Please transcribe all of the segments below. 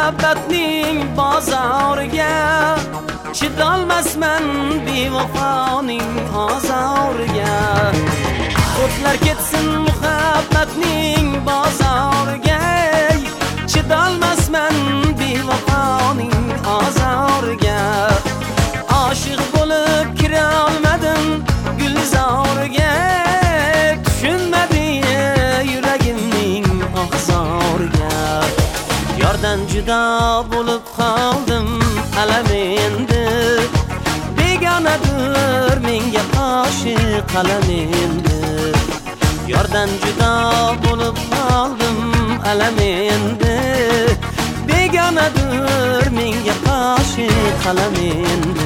muhabbatning bozoriga, chidolmasman bevafoning ozoriga. O'tlar ketsin muhabbatning bozoriga, chidolmasman bevafoning ozoriga. Oshiq bo'lib kira olmadim gulzoriga, tushunmadi yuragimning oqzoriga. Yordan judo bo'lib qoldim alam endi, begonadir menga oshiq qalam endi. Yordan judo bo'lib qoldim alam endi, begonadir menga oshiq qalam endi.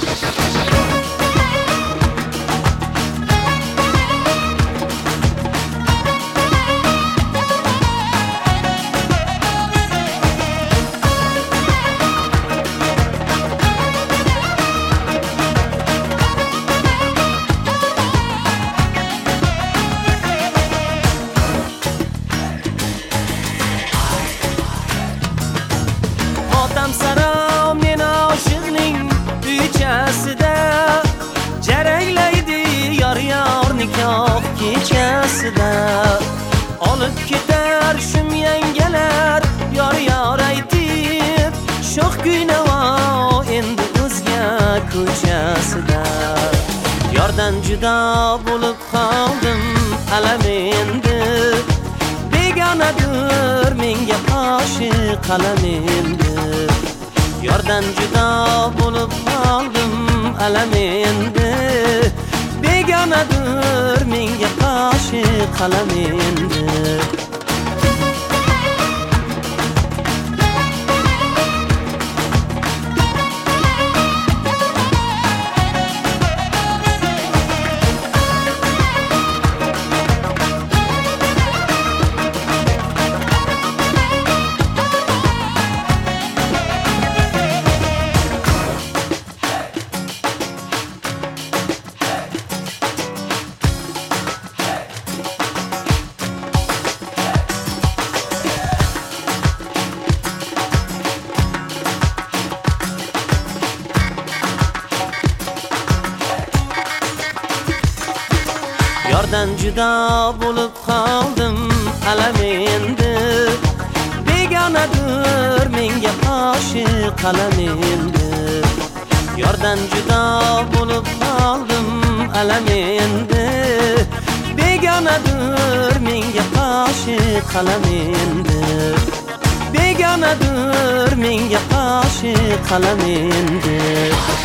Saro men oshiqning uychasida, jaranglaydi yor nikoh kechasida. Olib ketar shum yangalar yor aytib, sho'x kuynavo endi o'zga ko'chasida. Yordan judo bo'lib qoldim alam endi, begonadir menga oshiq qalam endi. Yordan judo bo'lib qoldim alam endi, begonadir menga oshiq qalam endi. Yordan judo bo'lib qoldim alam endi, begonadir menga oshiq qalam endi. Yordan judo bo'lib qoldim alam endi, begonadir menga oshiq qalam endi. Begonadir menga oshiq qalam endi.